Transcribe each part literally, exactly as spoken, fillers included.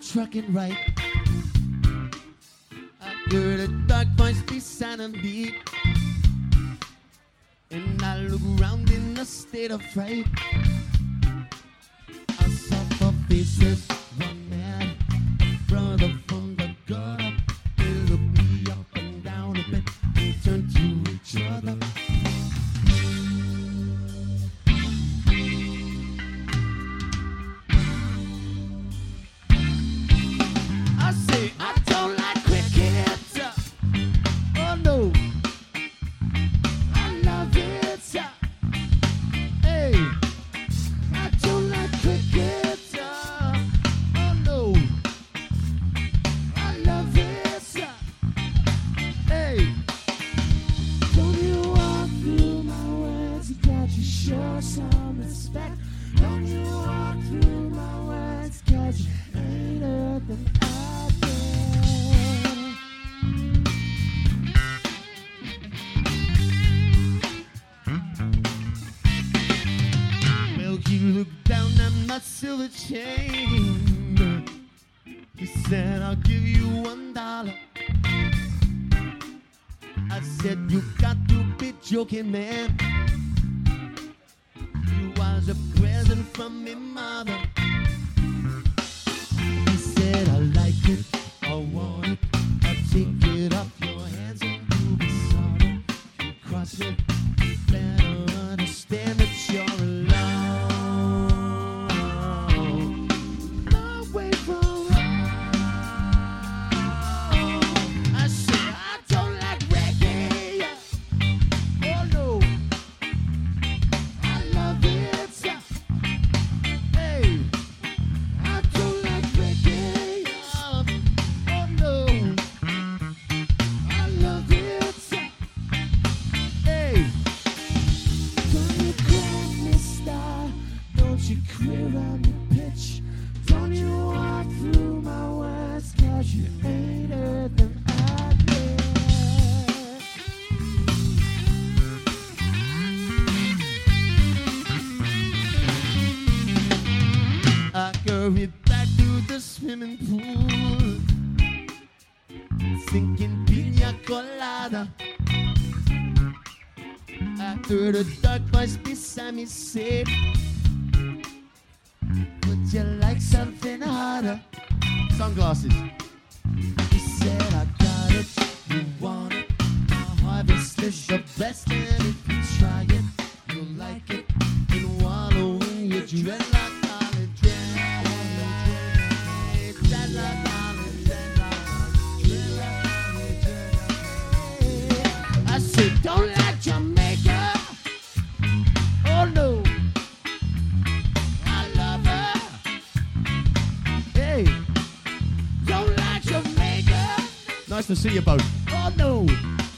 trucking right. I heard a dark voice beside of me, and I look around in a state of fright. I saw four faces, one man, a brother from the gutter. They looked me up and down a bit, they turned to each other. I say, I don't like cricket. Oh no, I love it. Hey, I don't like cricket. Oh no, I love it. Hey, don't you walk through my words? You got to show some respect. Don't you walk through my words? Cause you ain't heard them out there. Well, he looked down at my silver chain. He said, I'll give you one dollar. I said, you got to be joking, man. It was a present from me mother. He said, I like it, I want it, I'll take it off your hands and you'll be sorry. You cross it, you better understand that you're alone. Long way from home. I said, I don't like reggae. Oh no, I love it. Hey, I don't like reggae. Oh no, I love it. Hey, don't you call me star? Don't you queer on the pitch? Don't you walk through my words? Cause you ain't heard them out there. I hurried back to the swimming pool, thinking pina colada. I heard a dark voice beside me say, would you like something harder? Sunglasses. He said, I got it, you want it. My harvest is the best, and if you try it, you'll like it. And wallow in your dreadlock holiday. Dreadlock holiday. Dreadlock holiday. I said, don't like Jamaica. Oh no, I love her. Hey, don't like Jamaica. Nice to see you both. Oh no,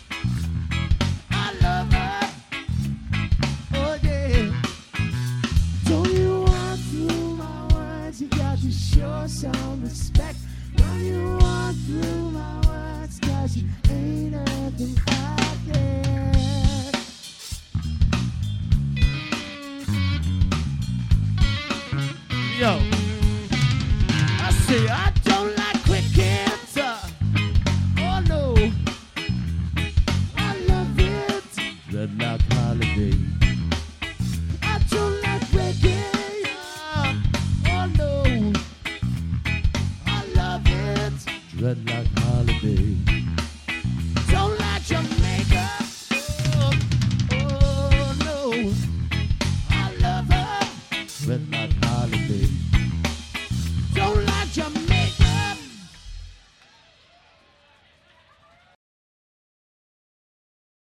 I love her. Oh yeah. Don't you walk through my words? You got to show some respect. Don't you walk through my words? Cause you ain't heard them out there. Yo, I say I don't